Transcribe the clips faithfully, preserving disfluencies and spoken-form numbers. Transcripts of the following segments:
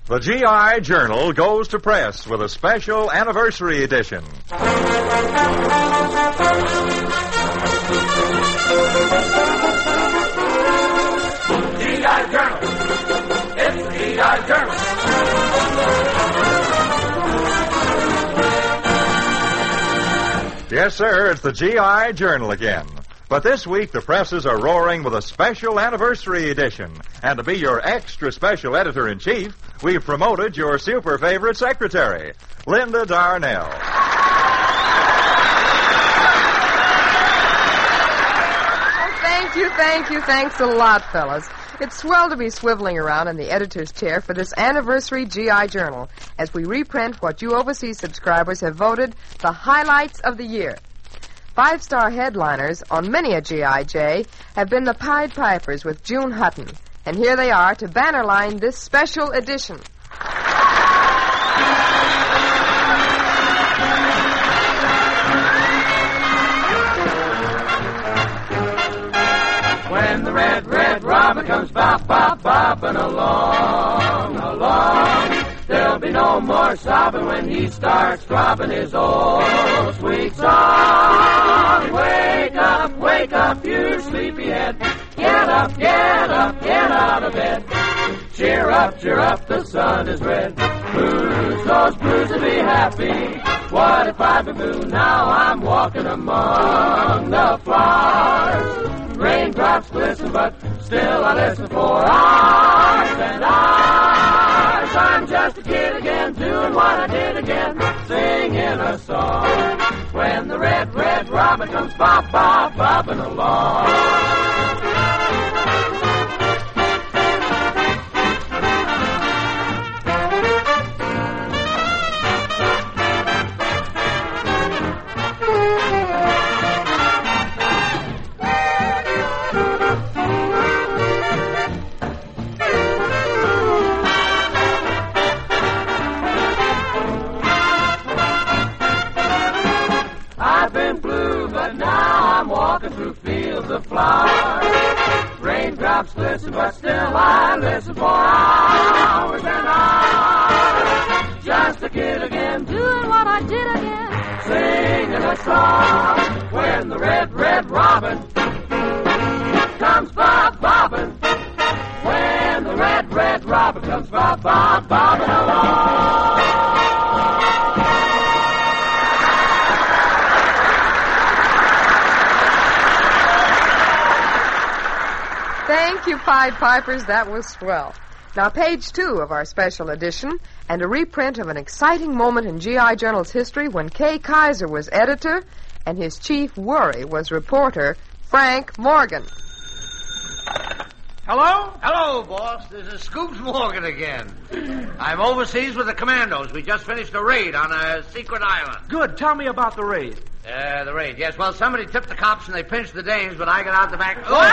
The G I Journal goes to press with a special anniversary edition. G I Journal. It's the G I Journal. Yes, sir, it's the G I Journal again. But this week, the presses are roaring with a special anniversary edition. And to be your extra special editor-in-chief, we've promoted your super favorite secretary, Linda Darnell. Oh, thank you, thank you, thanks a lot, fellas. It's swell to be swiveling around in the editor's chair for this anniversary G I Journal as we reprint what you overseas subscribers have voted the highlights of the year. Five-star headliners on many a G I J have been the Pied Pipers with June Hutton. And here they are to bannerline this special edition. When the red, red robin comes bop, bop, bopping along, along, there'll be no more sobbing when he starts dropping his old sweet song. Wake up, wake up, you sleepyhead. Get up, get up, get out of bed. Cheer up, cheer up, the sun is red. Blues, those blues to be happy. What if I be blue? Now I'm walking among the flowers. Raindrops glisten, but still I listen for hours and hours. I'm just a kid again, doing what I did again, singing a song. When the red, red robin comes bop, bop, bopping along. Through fields of flowers, raindrops glisten, but still I listen for hours and hours. Just a kid again, doing what I did again, singing a song. When the red, red robin comes bob, bobbing. When the red, red robin comes bob, bob, bobbing along. Thank you, Pied Pipers. That was swell. Now, page two of our special edition, and a reprint of an exciting moment in G I Journal's history when Kay Kaiser was editor and his chief worry was reporter Frank Morgan. Hello? Hello, boss. This is Scoops Morgan again. I'm overseas with the commandos. We just finished a raid on a secret island. Good. Tell me about the raid. Uh, the raid, yes. Well, somebody tipped the cops and they pinched the dames, but I got out the back.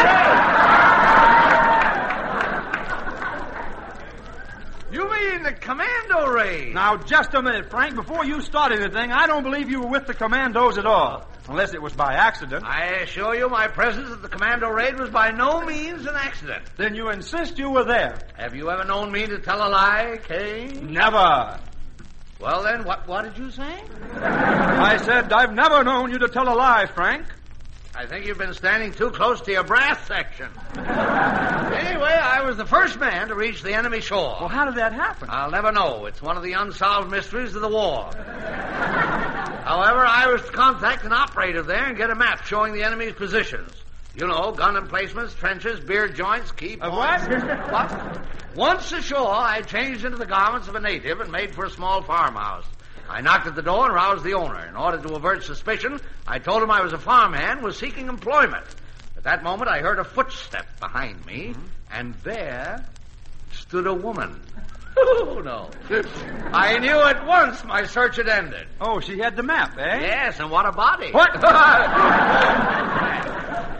What? You mean the commando raid? Now, just a minute, Frank. Before you start anything, I don't believe you were with the commandos at all. Unless it was by accident. I assure you my presence at the commando raid was by no means an accident. Then you insist you were there. Have you ever known me to tell a lie, Kay? Never. Well, then, what, what did you say? I said I've never known you to tell a lie, Frank. I think you've been standing too close to your brass section. Anyway, I was the first man to reach the enemy shore. Well, how did that happen? I'll never know. It's one of the unsolved mysteries of the war. However, I was to contact an operator there and get a map showing the enemy's positions. You know, gun emplacements, trenches, beer joints, key points. Uh, what? What? Once ashore, I changed into the garments of a native and made for a small farmhouse. I knocked at the door and roused the owner. In order to avert suspicion, I told him I was a farmhand, was seeking employment. At that moment, I heard a footstep behind me, mm-hmm. and there stood a woman. Oh, no. I knew at once my search had ended. Oh, she had the map, eh? Yes, and what a body. What?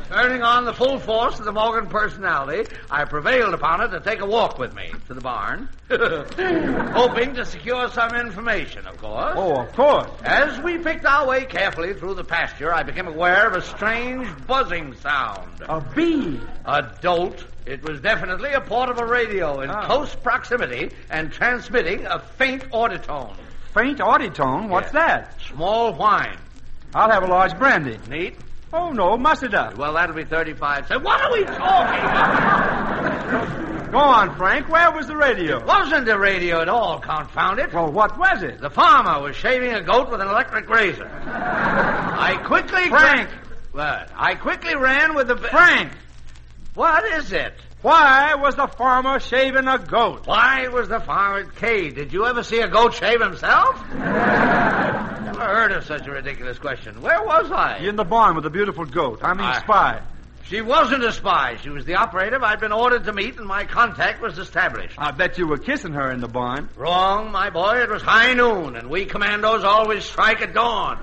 Turning on the full force of the Morgan personality, I prevailed upon it to take a walk with me to the barn, hoping to secure some information, of course. Oh, of course. As we picked our way carefully through the pasture, I became aware of a strange buzzing sound. A bee. A dolt. It was definitely a portable radio in Ah. close proximity and transmitting a faint auditone. Faint auditone? What's Yeah. that? Small whine. I'll have a large brandy. Neat? Oh, no, mustard up. Well, that'll be thirty-five cents. What are we talking about? Go on, Frank. Where was the radio? Wasn't a radio at all, confound it. Well, what was it? The farmer was shaving a goat with an electric razor. I quickly... Frank! What? I quickly ran with the... Frank! What is it? Why was the farmer shaving a goat? Why was the farmer... Kay, did you ever see a goat shave himself? Never heard of such a ridiculous question. Where was I? In the barn with the beautiful goat. I mean, I- spy. She wasn't a spy. She was the operative I'd been ordered to meet, and my contact was established. I bet you were kissing her in the barn. Wrong, my boy. It was high noon, and we commandos always strike at dawn.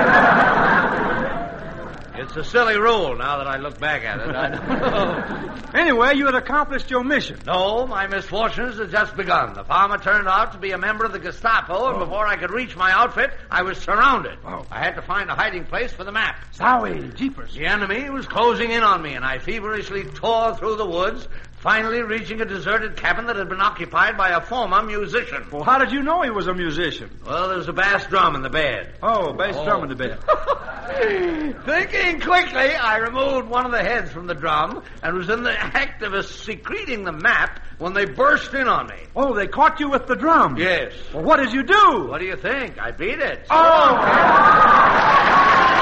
It's a silly rule now that I look back at it. I don't know. Anyway, you had accomplished your mission. No, my misfortunes had just begun. The farmer turned out to be a member of the Gestapo, and before I could reach my outfit, I was surrounded. Oh. I had to find a hiding place for the map. Zowie, jeepers. The enemy was closing in on me, and I feverishly tore through the woods, finally reaching a deserted cabin that had been occupied by a former musician. Well, how did you know he was a musician? Well, there was a bass drum in the bed. Oh, bass Oh. drum in the bed. Thinking quickly, I removed one of the heads from the drum and was in the act of secreting the map when they burst in on me. Oh, they caught you with the drum. Yes. Well, what did you do? What do you think? I beat it. Oh!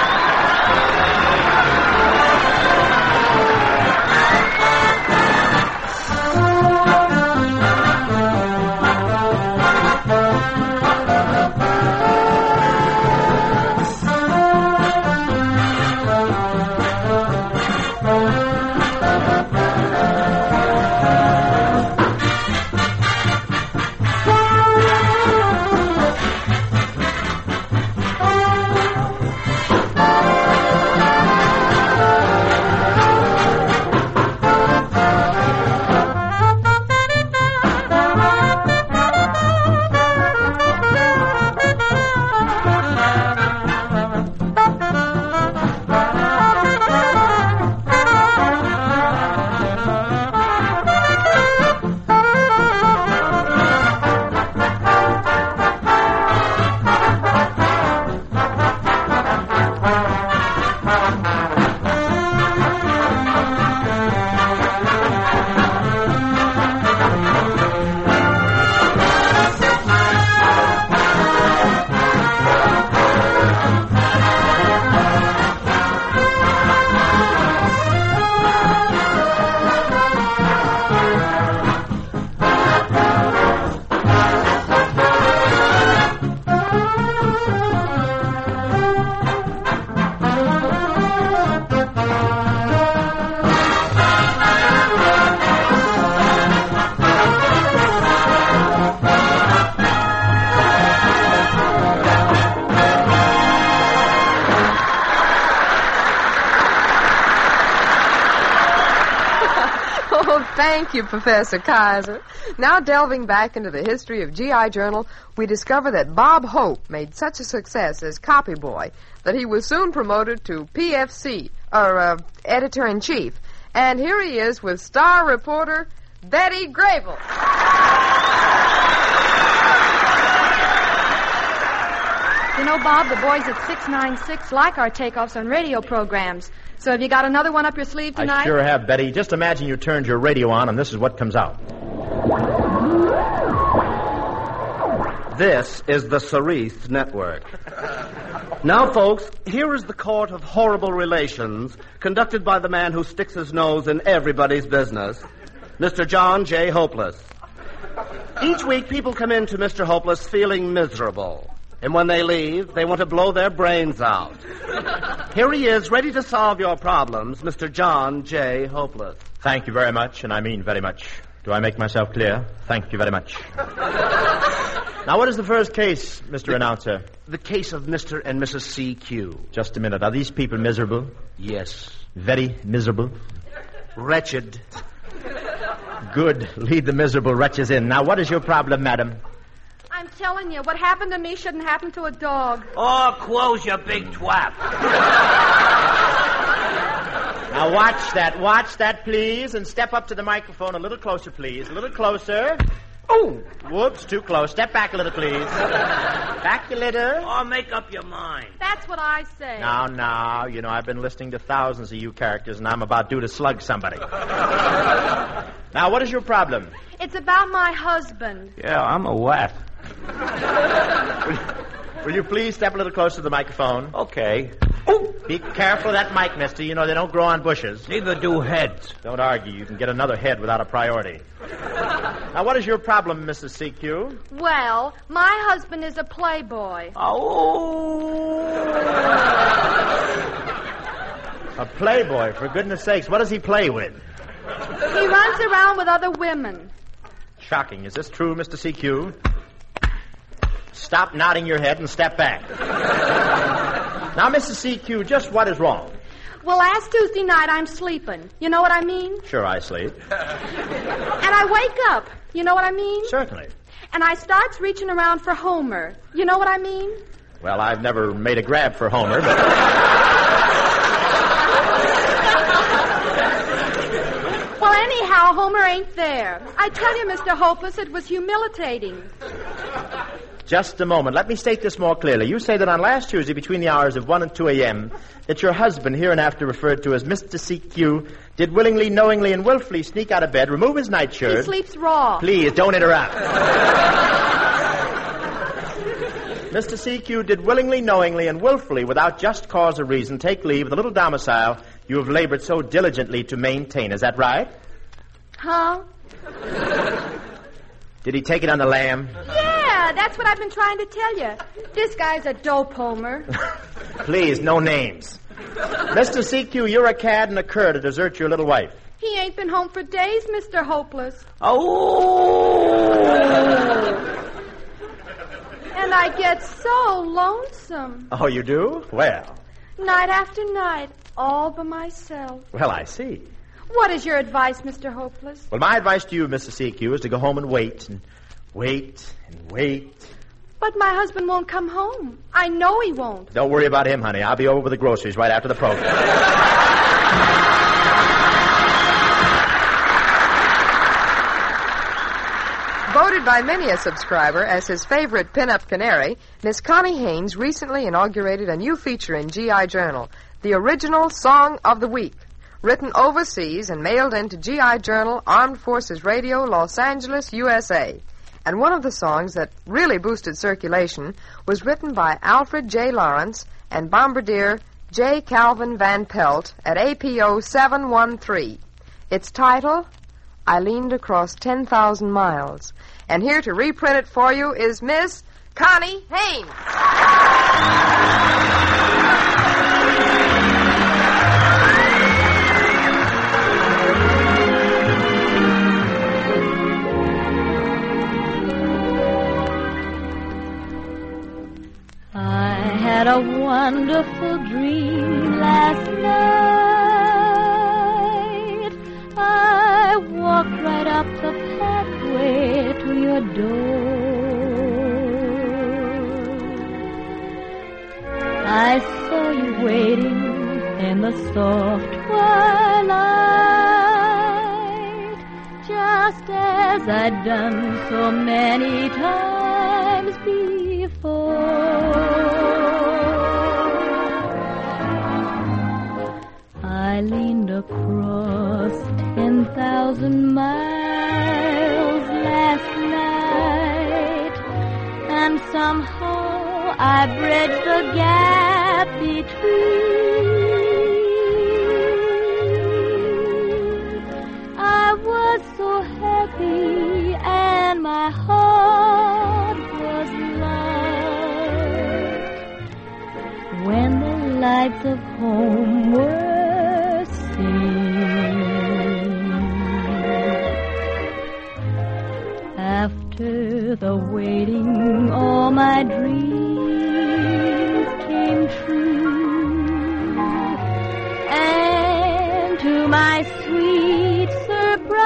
Thank you, Professor Kaiser. Now, delving back into the history of G I Journal, we discover that Bob Hope made such a success as copy boy that he was soon promoted to P F C, or uh, editor-in-chief. And here he is with star reporter Betty Grable. You know, Bob, the boys at six nine six like our takeoffs on radio programs. So have you got another one up your sleeve tonight? I sure have, Betty. Just imagine you turned your radio on and this is what comes out. This is the Cerise Network. Now, folks, here is the court of horrible relations conducted by the man who sticks his nose in everybody's business, Mister John J. Hopeless. Each week, people come in to Mister Hopeless feeling miserable. And when they leave, they want to blow their brains out. Here he is, ready to solve your problems, Mister John J. Hopeless. Thank you very much, and I mean very much. Do I make myself clear? Thank you very much. Now, what is the first case, Mister Announcer? The case of Mister and Missus C Q. Just a minute. Are these people miserable? Yes. Very miserable? Wretched. Good. Lead the miserable wretches in. Now, what is your problem, madam? I'm telling you, what happened to me shouldn't happen to a dog. Oh, close your big twat. Now, watch that. Watch that, please, and step up to the microphone a little closer, please. A little closer. Oh, whoops, too close. Step back a little, please. Back a little. Oh, make up your mind. That's what I say. Now, now, you know, I've been listening to thousands of you characters, and I'm about due to slug somebody. Now, what is your problem? It's about my husband. Yeah, I'm a what? Will you please step a little closer to the microphone? Okay. Oh, be careful of that mic, mister. You know, they don't grow on bushes. Neither do heads. Don't argue. You can get another head without a priority. Now, what is your problem, Missus C Q? Well, my husband is a playboy. Oh. A playboy, for goodness sakes. What does he play with? He runs around with other women. Shocking. Is this true, Mister C Q? Stop nodding your head and step back. Now, Missus C Q, just what is wrong? Well, last Tuesday night I'm sleeping. You know what I mean? Sure, I sleep. And I wake up. You know what I mean? Certainly. And I starts reaching around for Homer. You know what I mean? Well, I've never made a grab for Homer, but... Well, anyhow, Homer ain't there. I tell you, Mister Hopeless, it was humiliating. Just a moment. Let me state this more clearly. You say that on last Tuesday, between the hours of one and two a.m., that your husband, hereinafter referred to as Mister C Q, did willingly, knowingly, and willfully sneak out of bed, remove his nightshirt... He sleeps raw. Please, don't interrupt. Mister C Q did willingly, knowingly, and willfully, without just cause or reason, take leave of the little domicile you have labored so diligently to maintain. Is that right? Huh? Did he take it on the lam? Yeah, that's what I've been trying to tell you. This guy's a dope, Homer. Please, no names. Mister C Q, you're a cad and a cur to desert your little wife. He ain't been home for days, Mister Hopeless. Oh. And I get so lonesome. Oh, you do? Well. Night after night, all by myself. Well, I see. What is your advice, Mister Hopeless? Well, my advice to you, Missus C Q, is to go home and wait and wait and wait. But my husband won't come home. I know he won't. Don't worry about him, honey. I'll be over with the groceries right after the program. Voted by many a subscriber as his favorite pin-up canary, Miss Connie Haynes recently inaugurated a new feature in G I Journal, the original Song of the Week. Written overseas and mailed into G I Journal, Armed Forces Radio, Los Angeles, U S A. And one of the songs that really boosted circulation was written by Alfred J. Lawrence and Bombardier J. Calvin Van Pelt at A P O seven one three. Its title, I Leaned Across ten thousand Miles. And here to reprint it for you is Miss Connie Haynes. I had a wonderful dream last night. I walked right up the pathway to your door. I saw you waiting in the soft twilight, just as I'd done so many times before. I leaned across ten thousand miles last night, and somehow I bridged the gap between. I was so happy, and my heart was light when the lights of home were after the waiting, all my dreams came true, and sweet surprise.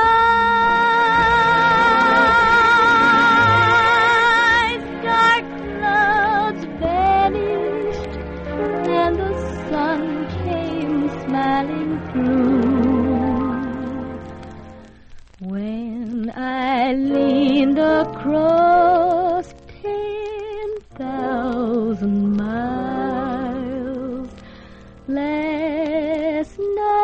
Dark clouds vanished, and the sun came smiling through. When I leaned across ten thousand miles last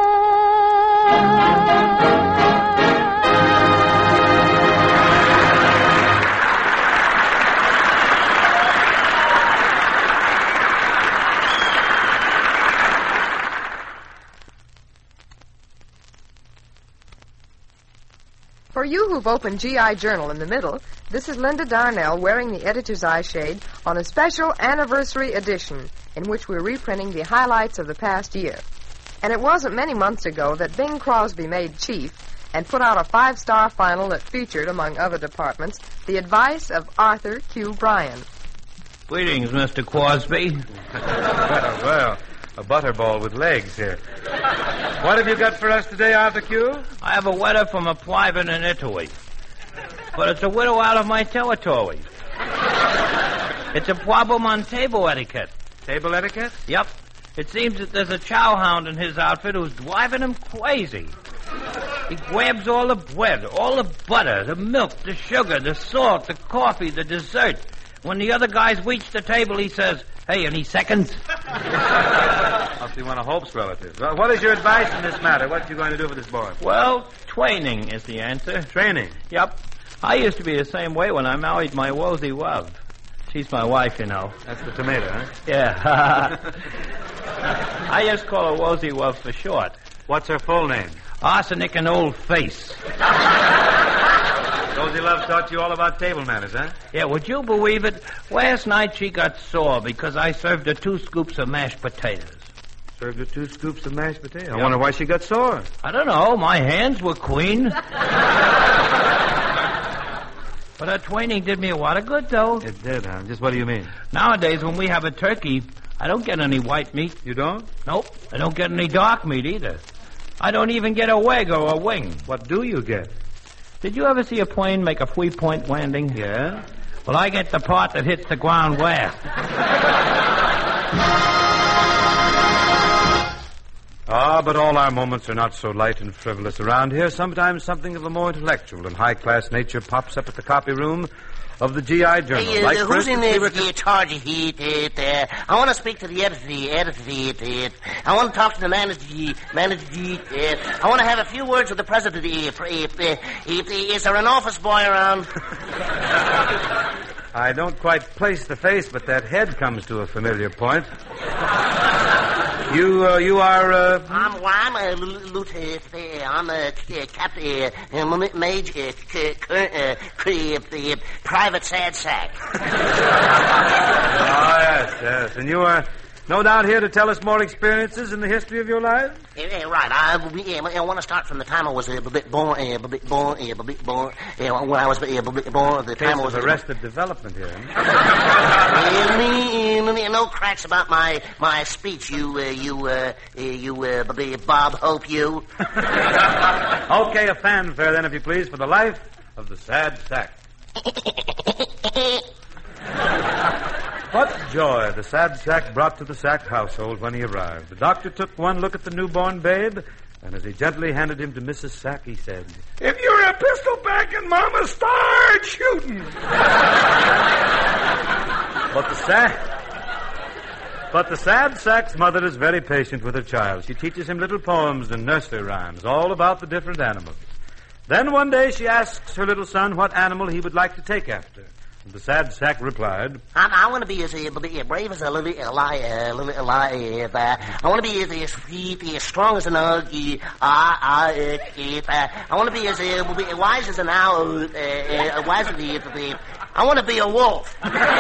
For you who've opened G I Journal in the middle, this is Linda Darnell wearing the editor's eye shade on a special anniversary edition in which we're reprinting the highlights of the past year. And it wasn't many months ago that Bing Crosby made chief and put out a five-star final that featured, among other departments, the advice of Arthur Q. Bryan. Greetings, Mister Crosby. well, well, a butterball with legs here. What have you got for us today, Arthur Q? I have a letter from a private in Italy. But it's a widow out of my territory. It's a problem on table etiquette. Table etiquette? Yep. It seems that there's a chowhound in his outfit who's driving him crazy. He grabs all the bread, all the butter, the milk, the sugar, the salt, the coffee, the dessert. When the other guys reach the table, he says, "Hey, any seconds?" Must be one of Hope's relatives. Well, what is your advice in this matter? What are you going to do with this boy? Well, training is the answer. Training? Yep. I used to be the same way when I married my Rosie Love. She's my wife, you know. That's the tomato, huh? Yeah. I just call her Rosie Love for short. What's her full name? Arsenic and Old Face. Rosie Love taught you all about table manners, huh? Yeah, would you believe it? Last night she got sore because I served her two scoops of mashed potatoes. Served her two scoops of mashed potatoes? I wonder why she got sore. I don't know. My hands were clean. But her training did me a lot of good, though. It did, huh? Just what do you mean? Nowadays, when we have a turkey, I don't get any white meat. You don't? Nope. I don't get any dark meat either. I don't even get a leg or a wing. What do you get? Did you ever see a plane make a three-point landing? Yeah. Well, I get the part that hits the ground last. Ah, but all our moments are not so light and frivolous around here. Sometimes something of a more intellectual and high-class nature pops up at the copy room of the G I Journal. Hey, uh, like who's in there? the, the charge of it? it uh, I want to speak to the editor. The editor. It, it. I want to talk to the manager. Manager. It. I want to have a few words with the president. If, if, if, if, is there an office boy around? I don't quite place the face, but that head comes to a familiar point. You, uh, you are, uh... I'm, well, I'm a lieutenant. Uh, I'm a uh, captain, uh, major, uh, uh, uh, private sad sack. Oh, yes, yes. And you are no doubt here to tell us more experiences in the history of your life? Uh, uh, right. I, uh, I want to start from the time I was uh, a bit born, uh, a bit born, uh, a bit born, uh, when I was uh, a bit born, the time I was... Case of arrested development here. uh, me, me, no cracks about my, my speech, you, uh, you, uh, you, uh, Bob Hope, you. Okay, a fanfare then, if you please, for the life of the sad sack. What joy the sad sack brought to the Sack household when he arrived. The doctor took one look at the newborn babe, and as he gently handed him to Missus Sack, he said, "If you're a pistol back and Mama, start shooting." But the sad... But the sad sack's mother is very patient with her child. She teaches him little poems and nursery rhymes, all about the different animals. Then one day she asks her little son what animal he would like to take after. And the sad sack replied, I, I want to be as uh, brave as a little lion. Uh, uh, uh, I want to be as, as, as strong as an owl. Uh, uh, uh, I want to be as uh, wise as an owl. Uh, uh, wise as the, the, I want to be a wolf.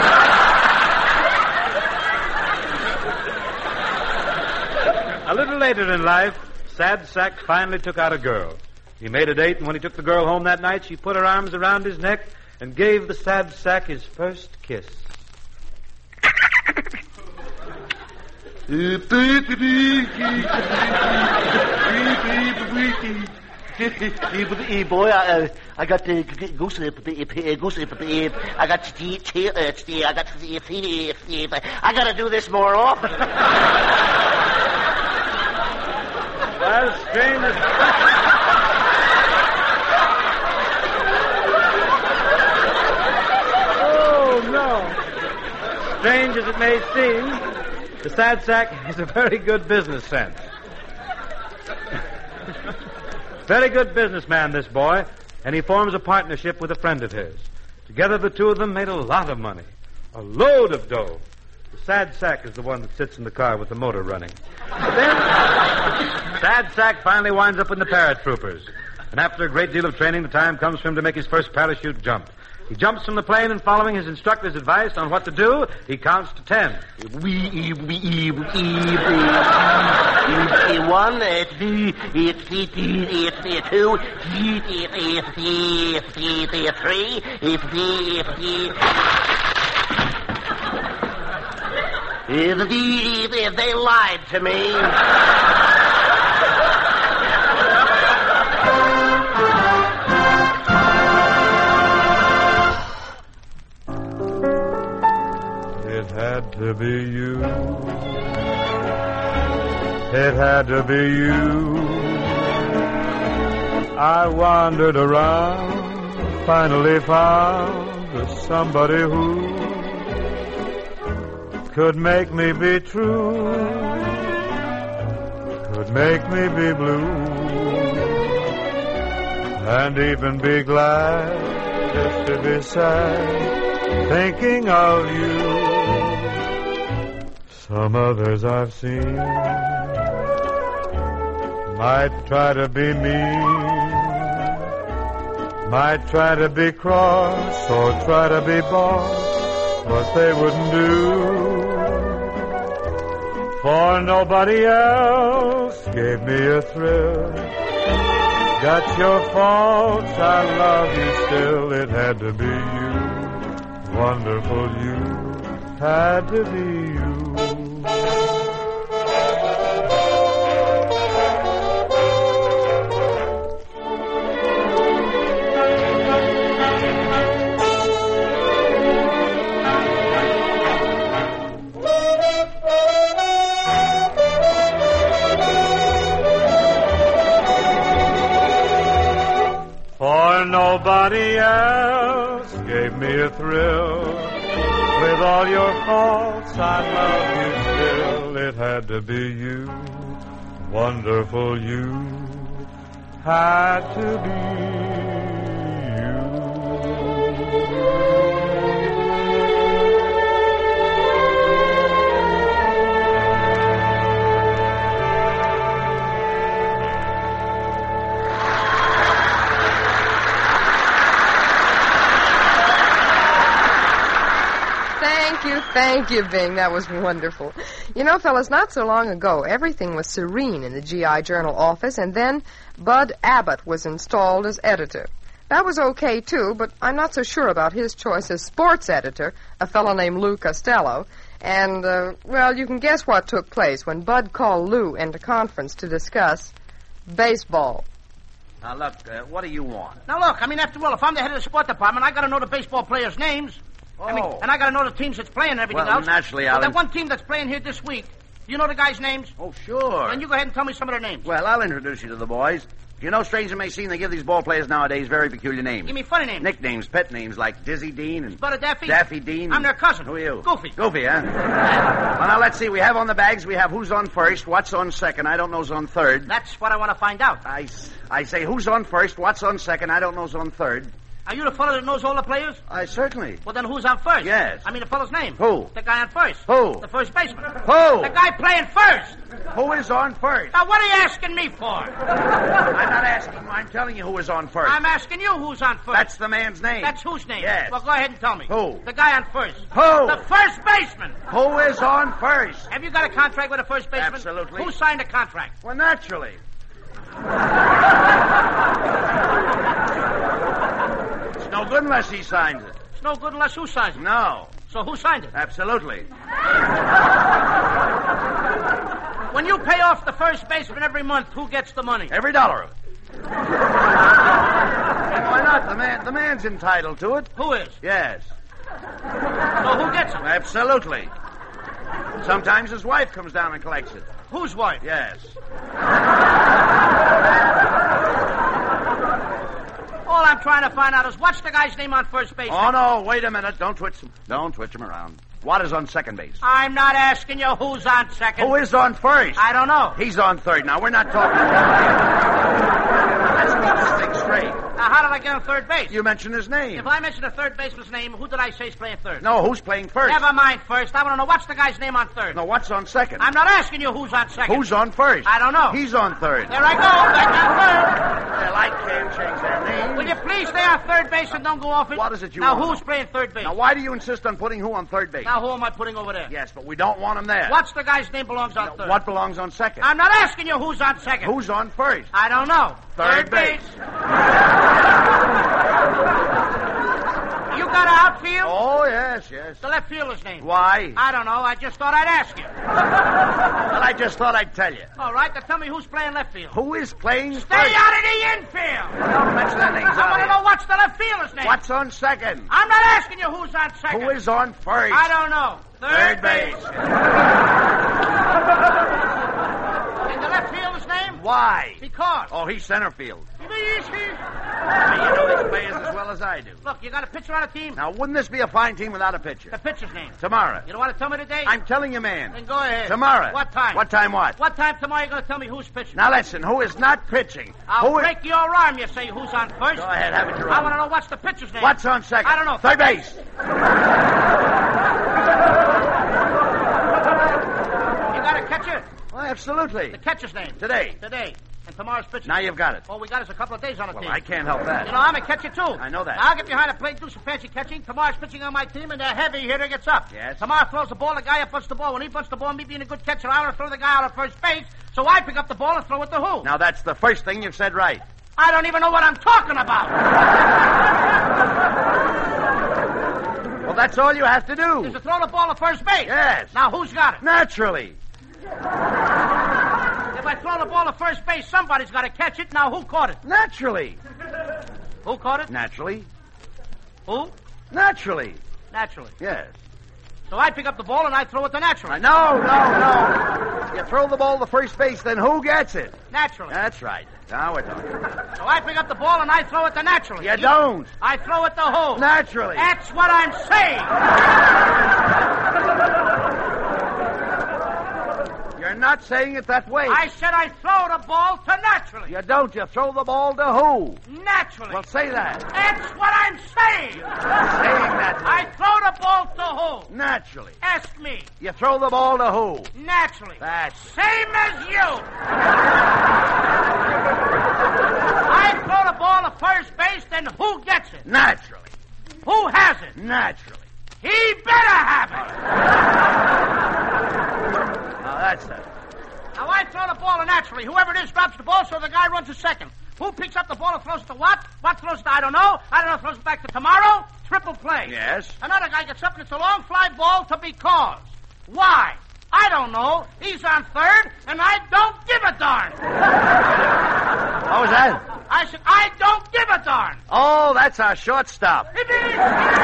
A little later in life, Sad Sack finally took out a girl. He made a date, and when he took the girl home that night, she put her arms around his neck and gave the Sad Sack his first kiss. Boy, I, uh, I got the goose, goose, I got the, I got the, I got to do this more often. Well, strange as... Oh, no. Strange as it may seem, the sad sack has a very good business sense. Very good businessman, this boy, and he forms a partnership with a friend of his. Together, the two of them made a lot of money. A load of dough. The sad sack is the one that sits in the car with the motor running. But then, sad sack finally winds up in the paratroopers. And after a great deal of training, the time comes for him to make his first parachute jump. He jumps from the plane, and following his instructor's advice on what to do, he counts to ten. One, two, three. They lied to me. It had to be you. It had to be you. I wandered around, finally found somebody who could make me be true, could make me be blue, and even be glad just to be sad, thinking of you. Some others I've seen might try to be mean, might try to be cross or try to be boss, but they wouldn't do. For nobody else gave me a thrill. Got your faults, I love you still. It had to be you, wonderful you, had to be you. Nobody else gave me a thrill. With all your faults, I love you still. It had to be you, wonderful you, had to be Thank you, thank you, Bing. That was wonderful. You know, fellas, not so long ago, everything was serene in the G I Journal office, and then Bud Abbott was installed as editor. That was okay, too, but I'm not so sure about his choice as sports editor, a fellow named Lou Costello. And, uh, well, you can guess what took place when Bud called Lou into conference to discuss baseball. Now, look, uh, what do you want? Now, look, I mean, after all, if I'm the head of the sport department, I got to know the baseball players' names. Oh. I mean, and I got to know the teams that's playing and everything well, else. naturally, well, I'll... that one team that's playing here this week, do you know the guys' names? Oh, sure. Then you go ahead and tell me some of their names. Well, I'll introduce you to the boys. You know, strange it may seem, they give these ball players nowadays very peculiar names. Give me funny names. Nicknames, pet names like Dizzy Dean and... Butter Daffy? Daffy Dean. I'm their cousin. Who are you? Goofy. Goofy, huh? Well, now, let's see. We have on the bags, we have who's on first, what's on second, I don't know's on third. That's what I want to find out. I, I say who's on first, what's on second, I don't know's on third. Are you the fellow that knows all the players? I certainly. Well, then who's on first? Yes. I mean, the fellow's name. Who? The guy on first. Who? The first baseman. Who? The guy playing first. Who is on first? Now, what are you asking me for? I'm not asking you. I'm telling you who is on first. I'm asking you who's on first. That's the man's name. That's whose name? Yes. Well, go ahead and tell me. Who? The guy on first. Who? The first baseman. Who is on first? Have you got a contract with the first baseman? Absolutely. Who signed the contract? Well, naturally. It's no good unless he signs it. It's no good unless who signs it? No. So who signed it? Absolutely. When you pay off the first baseman every month, who gets the money? Every dollar of it. Why not? The man, the man's entitled to it. Who is? Yes. So who gets it? Absolutely. Sometimes his wife comes down and collects it. Whose wife? Yes. All I'm trying to find out is what's the guy's name on first base? Oh, no, wait a minute. Don't twitch him. Don't twitch him around. What is on second base? I'm not asking you who's on second. Who is on first? I don't know. He's on third. Now, we're not talking Let's get this thing straight. Now, how did I get on third base? You mentioned his name. If I mention a third baseman's name, who did I say is playing third? No, who's playing first? Never mind first. I want to know what's the guy's name on third. No, what's on second? I'm not asking you who's on second. Who's on first? I don't know. He's on third. There I go. Back on third. Well, I can't change their name. Will you please stay on third base and don't go off it? What is it you now, want? Now, who's playing third base? Now, why do you insist on putting who on third base? Now, who am I putting over there? Yes, but we don't want him there. What's the guy's name belongs on now, third? What belongs on second? I'm not asking you who's on second. Who's on first? I don't know. Third, third base. base. You got an outfield? Oh, yes, yes. The left fielder's name. Why? I don't know. I just thought I'd ask you. Well, I just thought I'd tell you. All right, then tell me who's playing left field. Who is playing Stay first? out of the infield. Don't mention that name's I want to know what's the left fielder's name. What's on second? I'm not asking you who's on second. Who is on first? I don't know. Third, Third base. And the left fielder's name? Why? Because. Oh, he's center field. Easy. Now, you know these players as well as I do. Look, you got a pitcher on a team? Now, wouldn't this be a fine team without a pitcher? The pitcher's name. Tomorrow. You don't want to tell me today? I'm telling you, man. Then go ahead. Tomorrow. What time? What time what? What time tomorrow you going to tell me who's pitching? Now, listen, who is not pitching? I'll who break is... your arm, you say who's on first. Go ahead, have it your I own. want to know what's the pitcher's name. What's on second? I don't know. Third base. You got a catcher? Well, absolutely. The catcher's name. Today. Today. And tomorrow's pitcher. Now you've got it. All we got is a couple of days on the Well, team. I can't help that. You know, I'm a catcher, too. I know that. Now, I'll get behind the plate, do some fancy catching. Tomorrow's pitching on my team, and the heavy hitter gets up. Yes. Tomorrow throws the ball, the guy up bunts the ball. When he bunts the ball, me being a good catcher, I want to throw the guy out at first base, so I pick up the ball and throw it to who? Now, that's the first thing you've said right. I don't even know what I'm talking about. Well, that's all you have to do. Is to throw the ball to first base. Yes. Now, who's got it? Naturally. If I throw the ball to first base, somebody's got to catch it. Now, who caught it? Naturally. Who caught it? Naturally. Who? Naturally. Naturally. Yes. So I pick up the ball and I throw it to naturally. No, no, no. You throw the ball to first base, then who gets it? Naturally. That's right. Now we're talking. So I pick up the ball and I throw it to naturally. You don't. I throw it to who? Naturally. That's what I'm saying. You're not saying it that way. I said I throw the ball to naturally. You don't. You throw the ball to who? Naturally. Well, say that. That's what I'm saying. Saying that. I throw the ball to who? Naturally. Ask me. You throw the ball to who? Naturally. That's... Same as you. I throw the ball to first base, then who gets it? Naturally. Who has it? Naturally. He better have it. Now, that's it. Now, I throw the ball to naturally. Whoever it is drops the ball, so the guy runs to second. Who picks up the ball and throws it to what? What throws it to? I don't know. I don't know. Throws it back to tomorrow. Triple play. Yes. Another guy gets up and it's a long fly ball to because. Why? I don't know. He's on third, and I don't give a darn. What was that? I said, I don't give a darn. Oh, that's our shortstop. It is.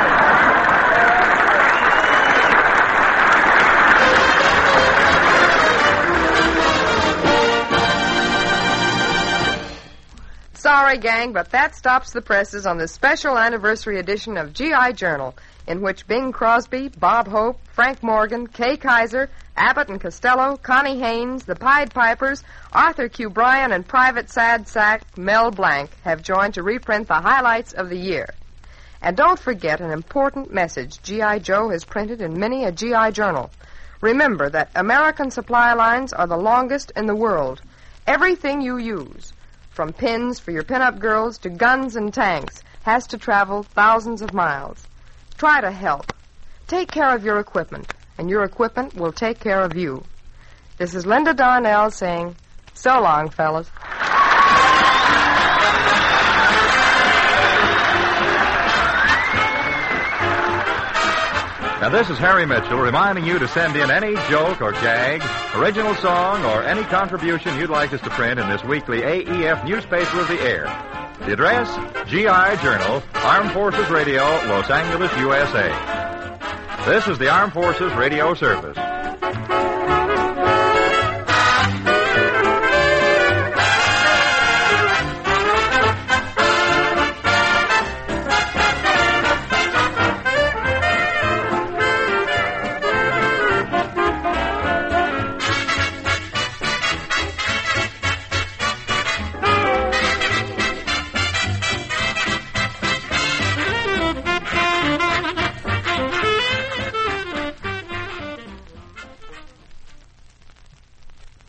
Sorry, gang, but that stops the presses on this special anniversary edition of G I Journal, in which Bing Crosby, Bob Hope, Frank Morgan, Kay Kaiser, Abbott and Costello, Connie Haynes, the Pied Pipers, Arthur Q. Bryan, and Private Sad Sack Mel Blanc have joined to reprint the highlights of the year. And don't forget an important message G I. Joe has printed in many a G I Journal. Remember that American supply lines are the longest in the world. Everything you use, from pins for your pinup girls to guns and tanks, has to travel thousands of miles. Try to help. Take care of your equipment, and your equipment will take care of you. This is Linda Darnell saying, so long, fellas. And this is Harry Mitchell reminding you to send in any joke or gag, original song, or any contribution you'd like us to print in this weekly A E F newspaper of the air. The address, G I Journal, Armed Forces Radio, Los Angeles, U S A. This is the Armed Forces Radio Service.